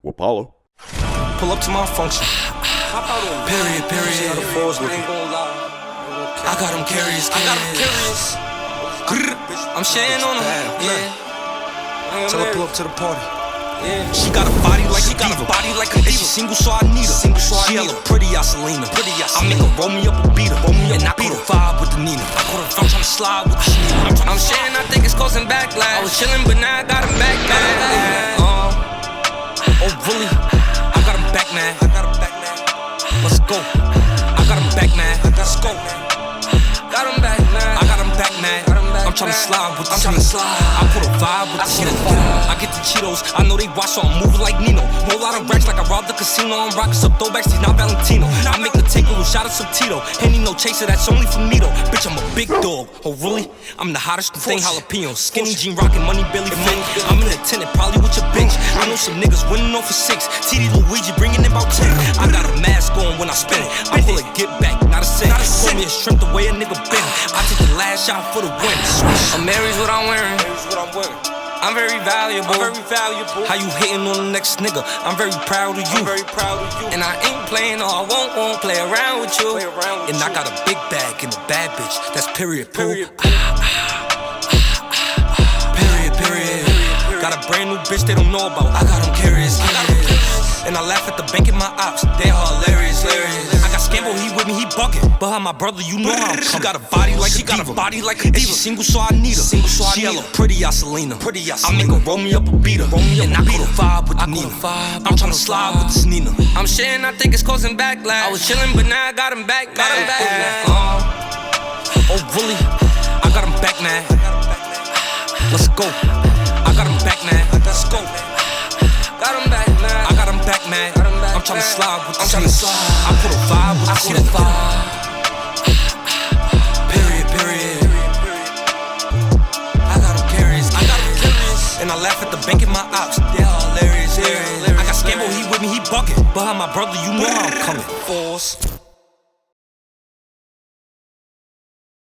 Apollo. Pull up to my function. Period. I got them curious. I'm shitting on them. Yeah. Tell her pull up to the party. Yeah. She got a body like a diva. She single, so I need her. She hella pretty, I Selena. I make her roll me up a beater. And I put a vibe with the Nina. I'm tryna slide with the Nina. I'm shitting, I think it's causing backlash. I was chillin', but now I got him back, man. Oh, really? I got him back, man. Let's go. I got him back, man. Let's go. Got him back, man. I got him back, man. I'm tryna slide with the I put a vibe with the Cheetos. I get the Cheetos. I know they watch, so I'm moving like Nino. Roll out of racks like I robbed the casino. I'm rocking some throwbacks, these not Valentino. I make the take a little shot of some Tito. Henny no chaser, that's only for Nito. Bitch, I'm a big dog. Oh, really? I'm the hottest thing, jalapenos. Skinny jean rockin', money belly fit. I'm in the tenant, probably with your bitch. I know some niggas winning off for 6. TD Luigi bringing in about 10. I got a mask on when I spin it. I pull a get back, not a cent. Call me a shrimp the way a nigga been. I take the last shot for the win. Mary's what I'm wearing. I'm very valuable. How you hating on the next nigga? I'm very proud of you. And I ain't playing, or I won't play around with you. And I got a big bag and a bad bitch. That's period. Period. Got a brand new bitch they don't know about. I got them curious. And I laugh at the bank in my ops. They are hilarious. I got Scambo, he with me, he bugging. But how my brother, you know how I'm coming. She got a body like a diva. She single, so I need her. She hella pretty, I Selena. I make her roll me up a beater. And I put a vibe with the Nina. I'm tryna slide with this Nina. I'm shitting, I think it's causing backlash. I was chillin', but now I got him back, man. Oh, really? I got him back, man. Let's go. I got him back, man. Let's go. Got him back, man. I got him back, man. I'm tryna slide with the I put a vibe with the Cheetos. Period. I got him curious. And I laugh at the bank in my ops. They are hilarious. I got Scambo, he with me, he bugging. But how my brother, you know how I'm coming. Force.